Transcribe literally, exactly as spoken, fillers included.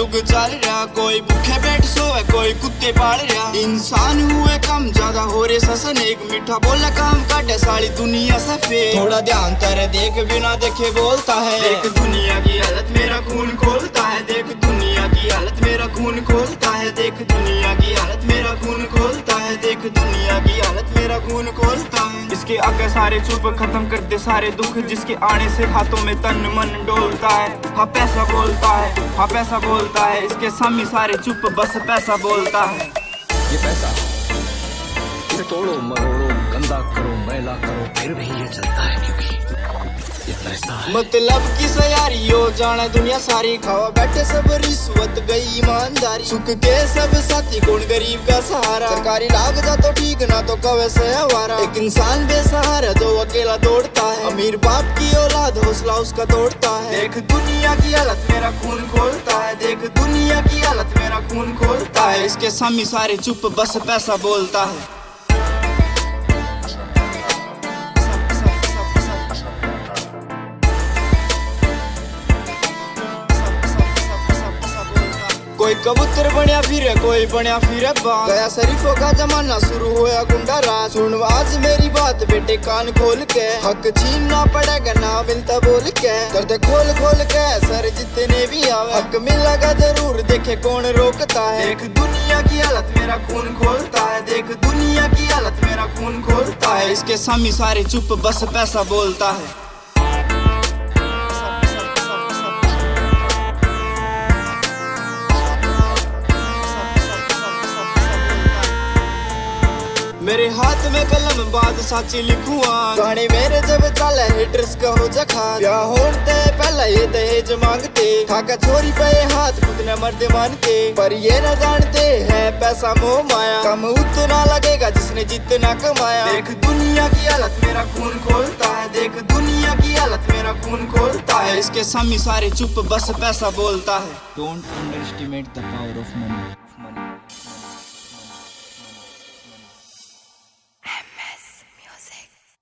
युग चल रहा, कोई भूखे बैठ सोए कोई कुत्ते पाल रहा। इंसान हुए कम ज्यादा हो रे ससन, एक मीठा बोला काम काटे सारी दुनिया सफेद। थोड़ा ध्यान तेरे देख बिना देखे बोलता है, देख दुनिया की हालत मेरा खून खोलता है। देख दुनिया की हालत मेरा खून खोलता है। देख दुनिया की हालत मेरा खून खोलता है। देख दुनिया की हालत मेरा खून खोलता है। इसके आगे सारे चुप खत्म कर दे सारे दुख, जिसके आने से हाथों में तन मन डोलता है। हाँ पैसा बोलता है, हाँ पैसा बोलता है। इसके सामने सारे चुप बस पैसा बोलता है। ये पैसा इसे तोड़ो मरोड़ो गंदा करो मैला करो फिर भी ये चलता है, क्योंकि ये पैसा है। मतलब की सयारी हो जाना दुनिया सारी, खावा बैठे सब रिश्वत गई ईमानदारी। सुख के सब साथी कौन गरीब का सहारा, सरकारी लाग जा तो ठीक ना तो कवे से हवारा। एक इंसान बेसहारा जो अकेला दौड़ता है, अमीर बाप की औलाद हौसला उसका तोड़ता है। देख दुनिया की हालत मेरा खून खोलता है। देख दुनिया की हालत मेरा खून खोलता है। इसके सामने सारे चुप बस पैसा बोलता है। कोई कबूतर बनया फिरे कोई बनया फिरे बाज, गया शरीफों का जमाना शुरू होया गुंडा राज। सुन आज मेरी बात बेटे कान खोल के, हक छीनना पड़ेगा ना मिलता बोल के। दर्द खोल खोल के सर जितने भी आवे, हक मिलेगा जरूर देखे कौन रोकता है। देख दुनिया की हालत मेरा खून खोलता है। देख दुनिया की हालत मेरा खून खोलता है। इसके सामने सारे चुप बस पैसा बोलता है। मेरे हाथ में कलम बात साची लिखुआ, गाने मेरे जब चले हिटर्स का हो जखा। ब्याह होते पहले ये दहेज मांगते, खाका छोरी पे हाथ खुद न मर्द मानते। पर ये न जानते है पैसा मोह माया, कम उतना लगेगा जिसने जितना कमाया। देख दुनिया की हालत मेरा खून खोलता है। देख दुनिया की हालत मेरा खून खोलता है। इसके सामने सारे चुप बस पैसा बोलता है। Don't underestimate the power of money.